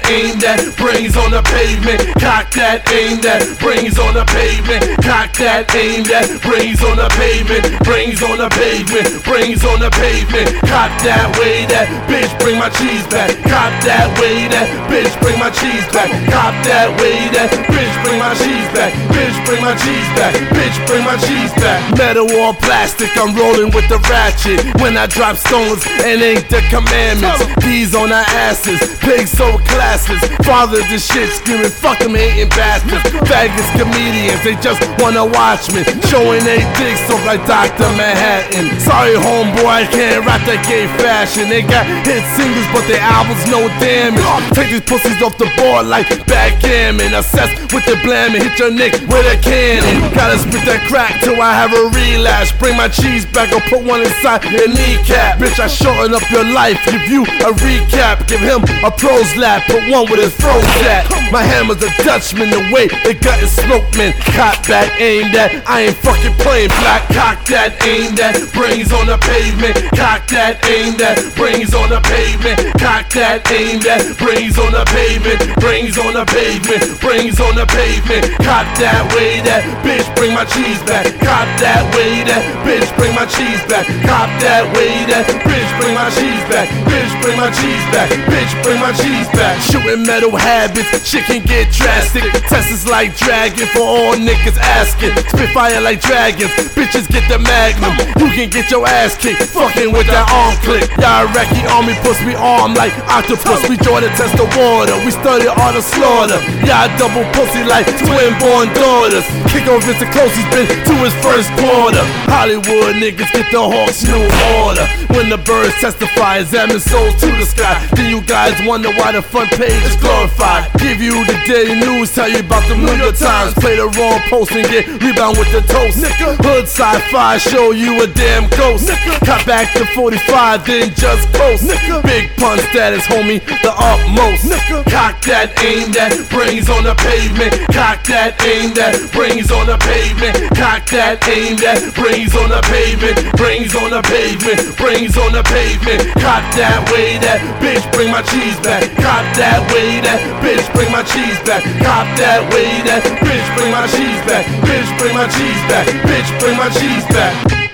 aim that, brains on the pavement. Cock that, aim that, brains on the pavement. Cock that, aim that, brains on the pavement. Brains on the pavement, brains on the pavement. Cock that way, that bitch, bring my cheese back. Cock that way, that bitch, bring my cheese back. Cock that way, that bitch, bring my cheese back. Bitch, bring my cheese back. Bitch, bring my cheese back. Metal or plastic, I'm rolling with the ratchet. When I drop stones, and ain't the commandments. These on our asses, pigs so classless. Father the shit, screaming fuck them hating bastards. Faggots, comedians, they just wanna watch me. Showing they dicks off like Dr. Manhattan. Sorry homeboy, I can't rap that gay fashion. They got hit singles, but their albums no damage. Take these pussies off the board like backgammon. Assess with the blam and hit your neck with a cannon. Gotta spit that crack till I have a relapse. Bring my cheese back or put one inside your kneecap. Bitch, I shorten up your life, give you a recap. Give him a pros lap, put one with his froze at. My hammer's a Dutchman, the way the gut is smoked, man. Cock back, aim that, I ain't fucking playing black. Cock that, aim that, brains on the pavement. Cock that, aim that, brains on the pavement. Cock that, aim that, brains on the pavement. Brains on the pavement, brains on the pavement. Cock that way, that bitch, bring my cheese back. Cock that way, that bitch, bring my cheese back. Cock that way, that bitch, bring my cheese back. Bitch, bring my cheese back. Bitch, bring my cheese back. Shooting metal habits, shit can get drastic. Tests is like dragon for all niggas asking. Spit fire like dragons, bitches get the magnum. You can get your ass kicked, fucking with that arm click. Y'all Iraqi army puts me armed like octopus. We join to test the water, we study all the slaughter. Y'all double pussy like twin born daughters. Kick off Mr. Close, he's been to his first quarter. Hollywood niggas get the Hawks new order. When the birds testify, examine souls to the sky. Then you guys wonder why the front page is glorified. Give you the daily news, tell you about the New York Times. Play the wrong post and get rebound with the toast. Hood sci-fi, show you a damn ghost. Cut back to 45, then just coast. Big pun status, homie, the utmost. Cock that, aim that, brains on the pavement. Cock that, aim that, brains on the pavement. Cock that, aim that, brains on the pavement. Brains on the pavement, brains on the pavement. Cock that way, that bitch, bring my cheese back. Cock that way, that bitch, bring my cheese back. Cock that way, that bitch, bring my cheese back. Bitch, bring my cheese back. Bitch, bring my cheese back.